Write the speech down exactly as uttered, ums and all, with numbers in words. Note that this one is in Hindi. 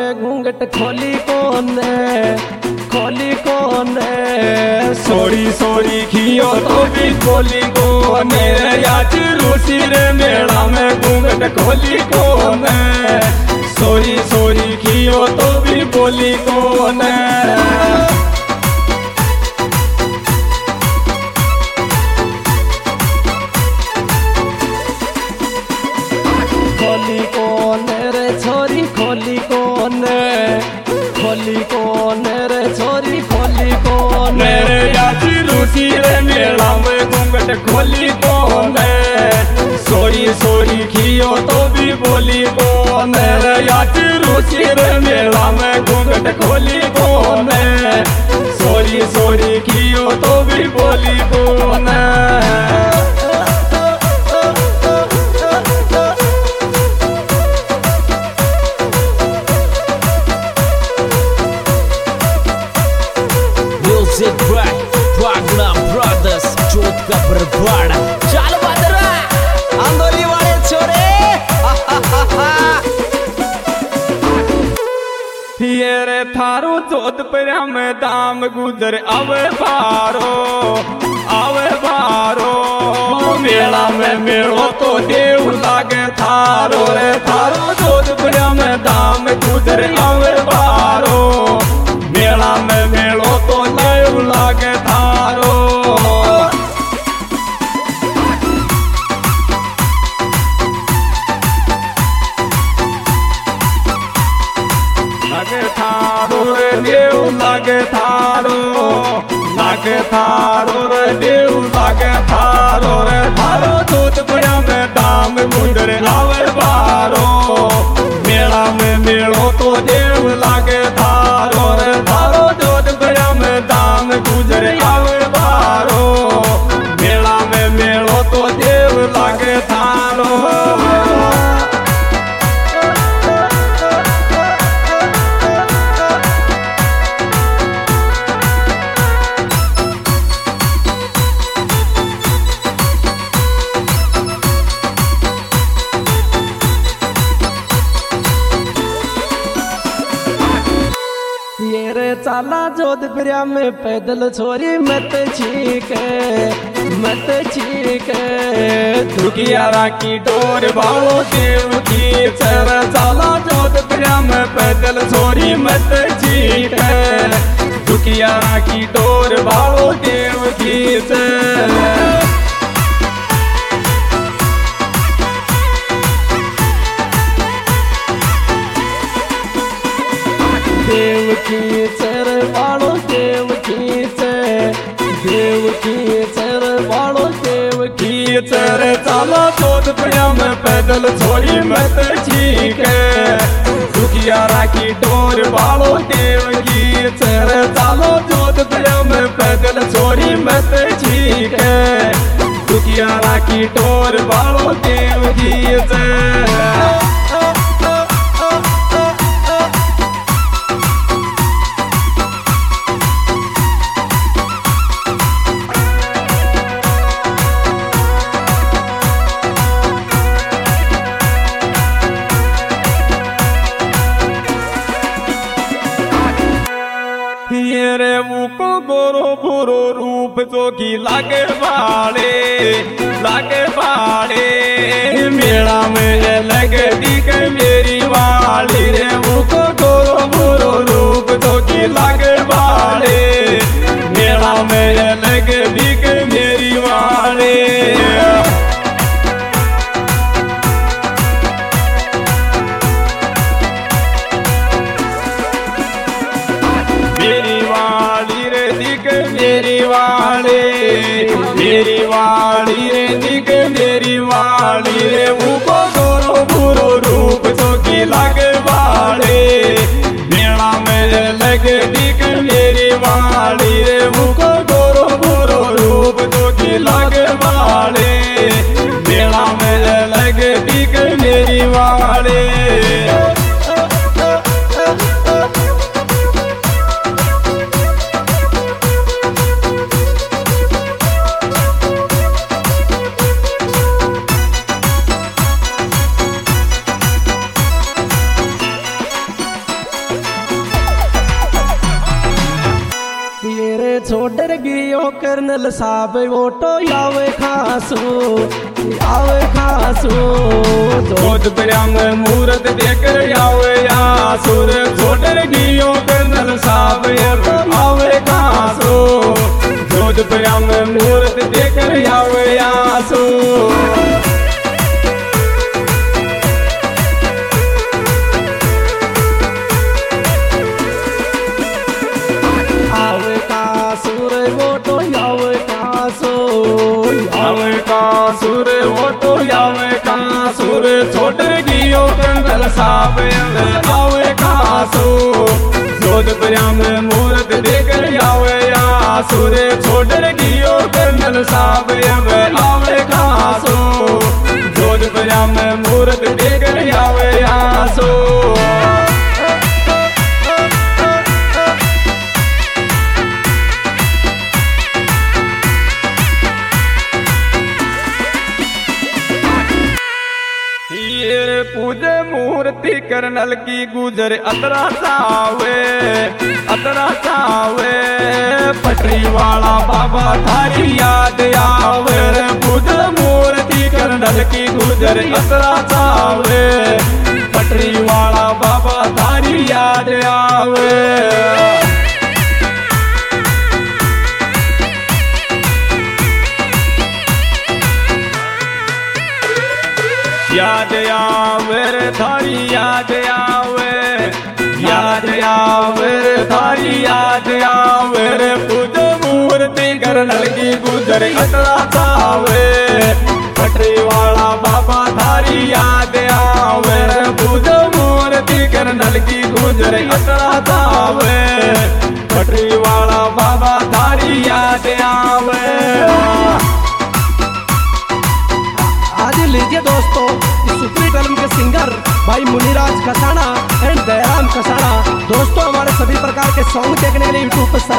में घूंघट खोली कोने खोली कोने सोरी सोरी खियो तो भी बोली कोने आज रूसी रे मेला में घूंघट खोली कोने सोरी सोरी खियो तो भी बोली कोने खोली कोने रे छोरी खोली कोने खोली कोने रे छोरी खोली कोने रे आज रूसी रे मेला में घूंघट खोली कोने सोरी सोरी खियो तो भी बोली कोने रे आज रूसी रे मेला में घूंघट खोली कोने सोरी सोरी खियो तो भी बोली कोने चल बदरा आंदोली वाले छोरे ये रे थारो जोधपुर में दाम गुजर आवे बारो आवे बारो मेला में मेलो तो देव लागे थारो रे थारो जोधपुर में दाम गुजर आवे बारो मेला में मेलो तो देव लागे थारो लागे थारो रे देव लागे थारो लागे थारो रे देव लागे थारो रे थारो जोधपुर में दाम गुजर आवे बारो मेला में मेलो तो देव लागे थारो रे थारो जोधपुर में दाम गुजर आवे बारो मेला में मेलो तो देव लागे थारो ये रे चाला जोधपुर में पैदल छोरी मत छीके मत छीके दुखियारा की डोर बालो देव की चर चाला जोधपुर में पैदल छोरी मत छीके दुखियारा की डोर बालो देव की चर देव की चर बालो देव की चर देव की चर बालो देव की चर चाला जोधपुर में पैदल छोरी मत छीके दुखियारा की डोर बालो देव की चर चालो जोधपुर में पैदल छोरी मत छीके दुखियारा की डोर बालो देव की चर ये रे मुको गोरो गोरो रूप जो की लागे वाले लागे वाले मेला में लगे दिखे मेरी वाली रे मुको गोरो गोरो रूप जो की लागे वाले मेला में लगे दिखे मेरी वाले मेरी वाली रे मेरी वाली रे दिख मेरी वाली रे मुको गोरो गोरो रूप जो की लागे वाले मेला में लगे दिख मेरी वाली रे मुको गोरो गोरो रूप जो की लागे वाले मेला में लगे दिख मेरी वाले छोड़ गियो कर्नल साहब ओटो यावे खासो यावे खासो जोधपुरिया में मूर्त देकर यावे आसुर छोड़ गियो कर्नल साहब आवे खासो जोधपुरिया में मूर्त देकर यावे आसुर सुर वो तो यावे का सुर छोड़ गियो कर्नल साहब आवे का सो जोधपुरिया में मूर्त देकर यावे या सुर छोड़ गियो कर्नल साहब आवे का सो जोधपुरिया में मूर्त देकर यावे या सो पूजे मूर्ति कर्नल की गुजर अतरा चावे अतरा चावे पटरी वाला बाबा थारी याद आवे पूजे मूर्ति कर्नल की गुजर अतरा चावे पटरी वाला बाबा थारी याद आवे याद आवे थारी याद आवे याद आवे थारी याद आवे पूज मूर्ति कर्नल की गुजर अतरा चावे पटरी वाला बाबा थारी याद आवे पूज मूर्ति कर्नल की गुजर अतरा चावे पटरी वाला बाबा थारी याद आवे। लीजिए दोस्तों सुप्री फिल्म के सिंगर भाई मुनिराज कसाना एंड दयाराम कसाना। दोस्तों हमारे सभी प्रकार के सॉन्ग देखने के लिए यूट्यूब पर